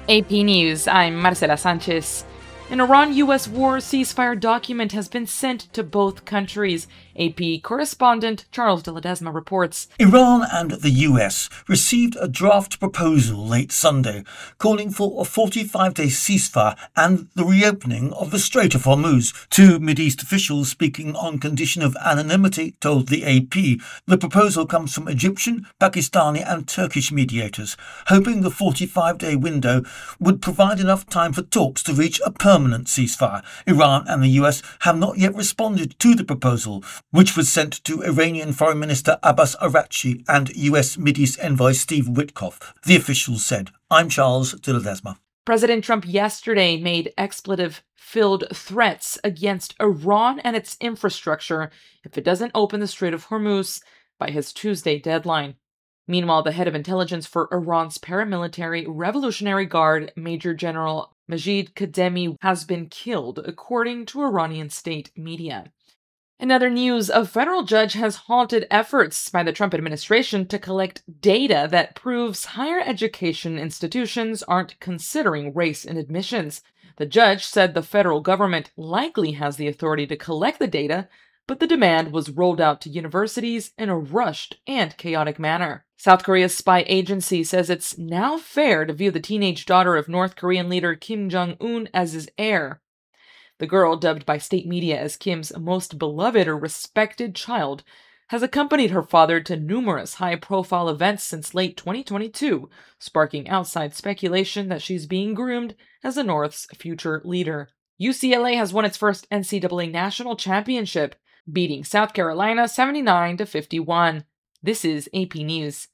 AP News, I'm Marcela Sanchez. An Iran-US war ceasefire document has been sent to both countries. AP correspondent Charles de Ledesma reports. Iran and the US received a draft proposal late Sunday calling for a 45-day ceasefire and the reopening of the Strait of Hormuz. Two Mideast officials speaking on condition of anonymity told the AP the proposal comes from Egyptian, Pakistani and Turkish mediators, hoping the 45-day window would provide enough time for talks to reach a permanent ceasefire. Iran and the US have not yet responded to the proposal, which was sent to Iranian Foreign Minister Abbas Araghchi and US Mideast envoy Steve Witkoff, the officials said. I'm Charles de Ledesma. President Trump yesterday made expletive-filled threats against Iran and its infrastructure if it doesn't open the Strait of Hormuz by his Tuesday deadline. Meanwhile, the head of intelligence for Iran's paramilitary Revolutionary Guard, Major General Majid Kademi, has been killed, according to Iranian state media. In other news, a federal judge has halted efforts by the Trump administration to collect data that proves higher education institutions aren't considering race in admissions. The judge said the federal government likely has the authority to collect the data, but the demand was rolled out to universities in a rushed and chaotic manner. South Korea's spy agency says it's now fair to view the teenage daughter of North Korean leader Kim Jong-un as his heir. The girl, dubbed by state media as Kim's most beloved or respected child, has accompanied her father to numerous high-profile events since late 2022, sparking outside speculation that she's being groomed as the North's future leader. UCLA has won its first NCAA national championship, beating South Carolina 79-51. This is AP News.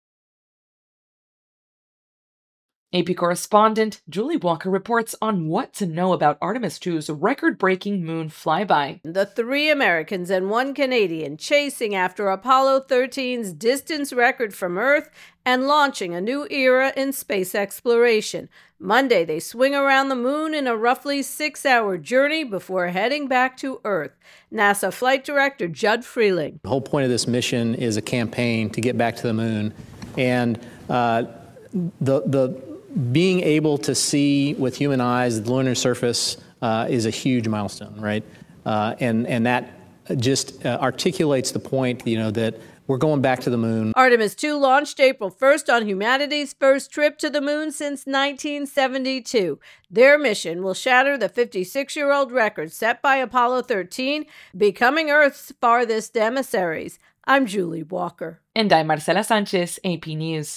AP correspondent Julie Walker reports on what to know about Artemis II's record-breaking moon flyby. The 3 Americans and 1 Canadian chasing after Apollo 13's distance record from Earth and launching a new era in space exploration. Monday, they swing around the moon in a roughly 6-hour journey before heading back to Earth. NASA Flight Director Judd Freeling. The whole point of this mission is a campaign to get back to the moon. And the being able to see with human eyes the lunar surface is a huge milestone, right? And that just articulates the point, that we're going back to the moon. Artemis II launched April 1st on humanity's first trip to the moon since 1972. Their mission will shatter the 56-year-old record set by Apollo 13, becoming Earth's farthest emissaries. I'm Julie Walker. And I'm Marcela Sanchez, AP News.